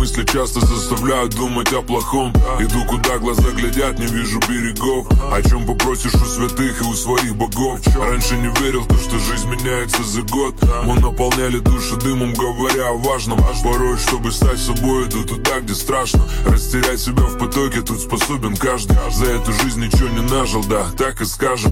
Мысли часто заставляют думать о плохом. Иду, куда глаза глядят, не вижу берегов. О чем попросишь у святых и у своих богов. Раньше не верил в то, что жизнь меняется за год. Мы наполняли души дымом, говоря о важном. Порой, чтобы стать собой, иду туда, где страшно. Растерять себя в потоке тут способен каждый. За эту жизнь ничего не нажил, да, так и скажем.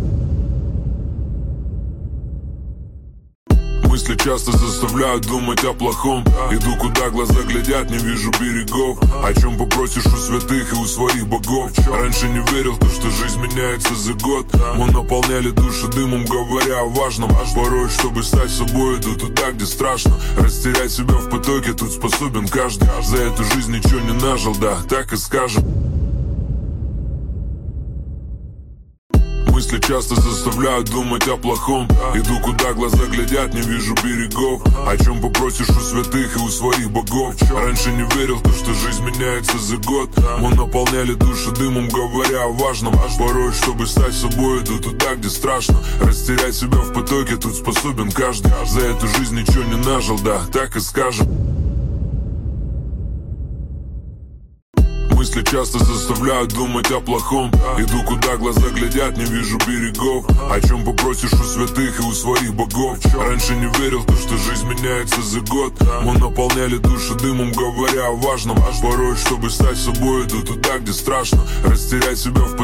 Мысли часто заставляют думать о плохом. Иду, куда глаза глядят, не вижу берегов. О чем попросишь у святых и у своих богов. Раньше не верил в то, что жизнь меняется за год. Мы наполняли души дымом, говоря о важном. Порой, чтобы стать собой, иду туда, где страшно. Растерять себя в потоке тут способен каждый. За эту жизнь ничего не нажил, да, так и скажем. Мысли часто заставляют думать о плохом. Иду, куда глаза глядят, не вижу берегов. О чем попросишь у святых и у своих богов. Раньше не верил в то, что жизнь меняется за год. Мы наполняли души дымом, говоря о важном. Порой, чтобы стать собой, иду туда, где страшно. Растерять себя в потоке тут способен каждый. За эту жизнь ничего не нажил, да, так и скажем. Мысли часто заставляют думать о плохом. Иду, куда глаза глядят, не вижу берегов. О чем попросишь у святых и у своих богов. Раньше не верил в то, что жизнь меняется за год. Мы наполняли души дымом, говоря о важном. Порой, чтобы стать собой, иду туда, где страшно. Растерять себя в